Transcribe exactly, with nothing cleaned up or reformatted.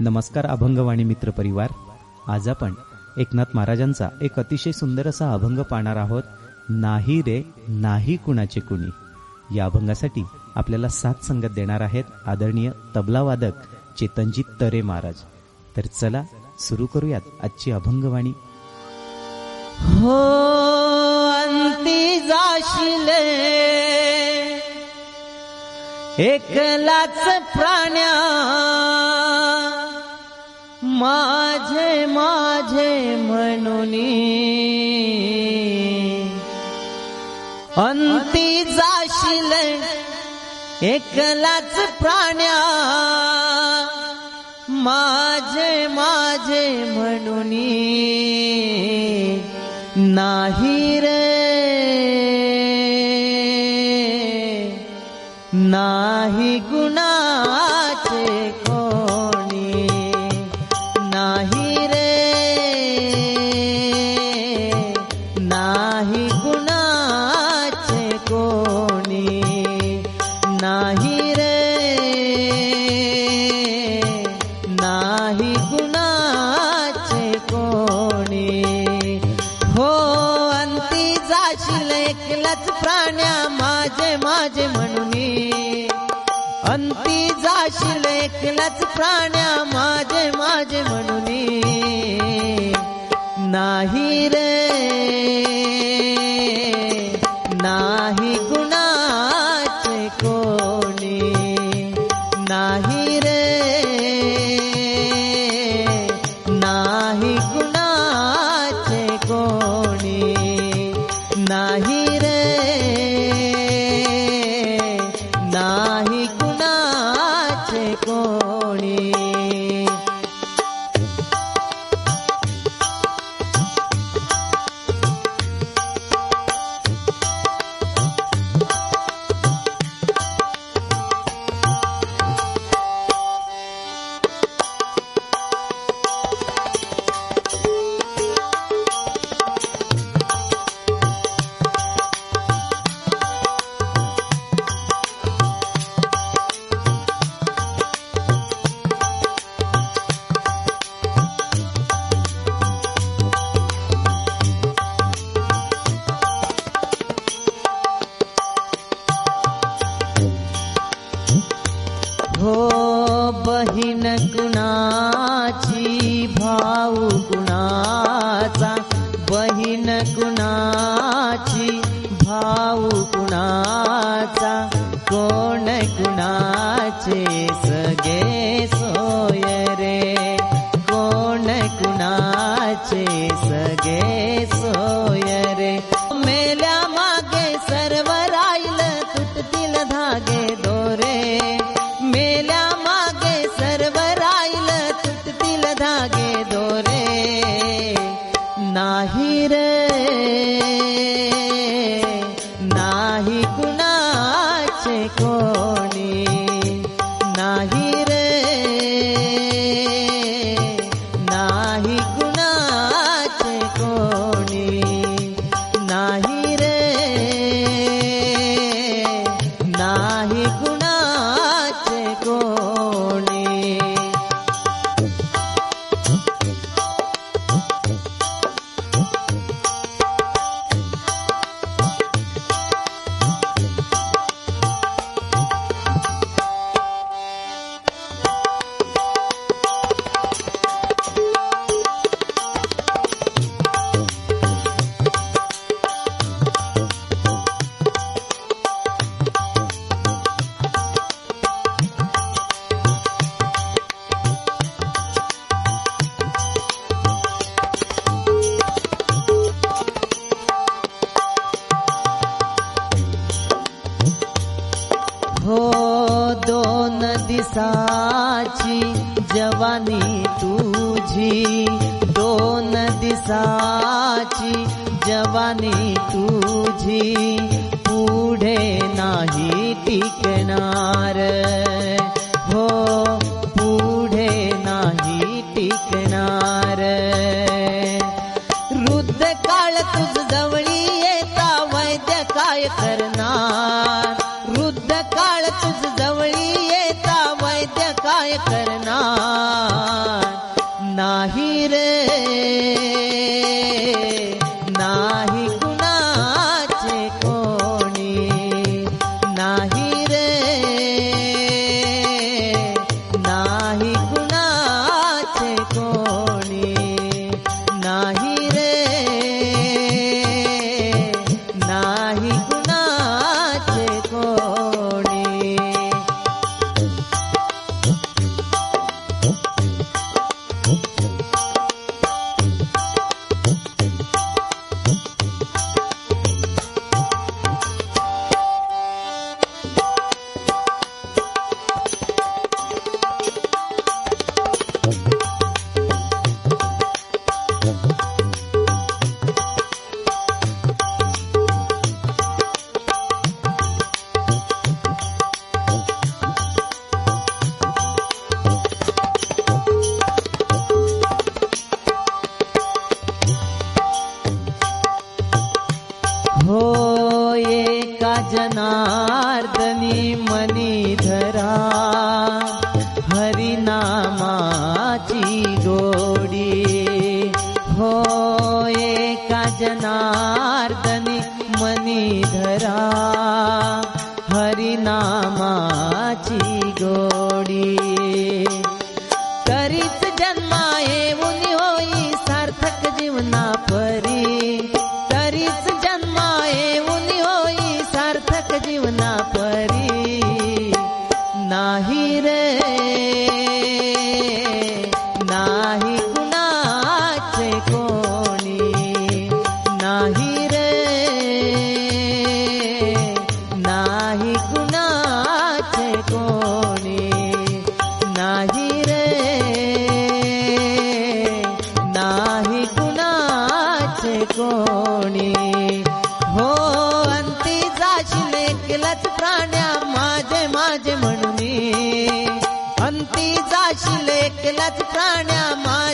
नमस्कार अभंगवाणी मित्र परिवार. आज आपण एकनाथ महाराजांचा एक अतिशय सुंदर असा अभंग पाहणार आहोत. नाही रे नाही कुणाचे कुणी. या अभंगासाठी आपल्याला साथ संगत देणार आहेत आदरणीय तबला वादक चेतनजी तरे महाराज. तर चला सुरू करूयात आजची अभंगवाणी. हो अंती जाशिले एकलाच प्राण्या, माझे माझे म्हणून अंती जाशिले एकलाच प्राण्या, माझे माझे म्हणून नाही रे नाही गुणाचे कोणी, नाही रे नाही गुणाचे कोणी, नाही रे नाही गुणाचे कोणी. हो अंती जाशील एकलाच प्राण्या, माझे माझे म्हणून अंती जाशील एकलाच प्राण्या, माझे माझे म्हणून नाही रे नाही गुणाचे कोणी, नाही रे नाही गुणाचे कोणी, नाही रे नाही गुणाचे कोणी. हो बहीण कुणाची भाऊ कुणाचा, बहीण कुणाची भाऊ कुणाचा, कोण कुणाचे सगे सोय रे, कोण कुणाचे सगे सोय रे. मेल्या मागे सर्व राहिल तुटतील धागे दोरे, मेल्या मागे सर्व राहिल तुटतील धागे दोरे. नाही रे नाही कुणाचे कोणी, नाही रे नाही कुणाचे कोणी, नाही रे नाही कुणाचे कोणी. हो दोन दिसाची जवानी तुझी, दोन दिसाची जवानी तुझी, पुढे नाही टिकणार. हो पुढे नाही टिकणार. वृद्ध काळ तुझ जवळी येता वैद्य काय करणार, वृद्ध काळ तुझ जवळी येता वैद्य काय करणार. नाही रे नाही कुणाचे कोणी, नाही रे नाही कुणाचे कोणी, नाही रे नाही कुणाचे कोणी. हो एका जनार्दनी मनी धरा हरिनामाची गोडी, हो एका जनार्दनी मनी धरा हरिनामाची गोडी. तरीच जन्मा येऊन होई सार्थक जीवना परी, तरीच जन्मा येऊन होई सार्थक जीवना परी. नाही रे नाही कुणाचे कोणी, नाही रे नाही कुणाचे कोणी, नाही रे नाही कुणाचे कोणी. हो अंती जाशील एकलाच प्राण्या माझे माझे म्हणून, अंती जाशील एकलाच प्राण्या माझे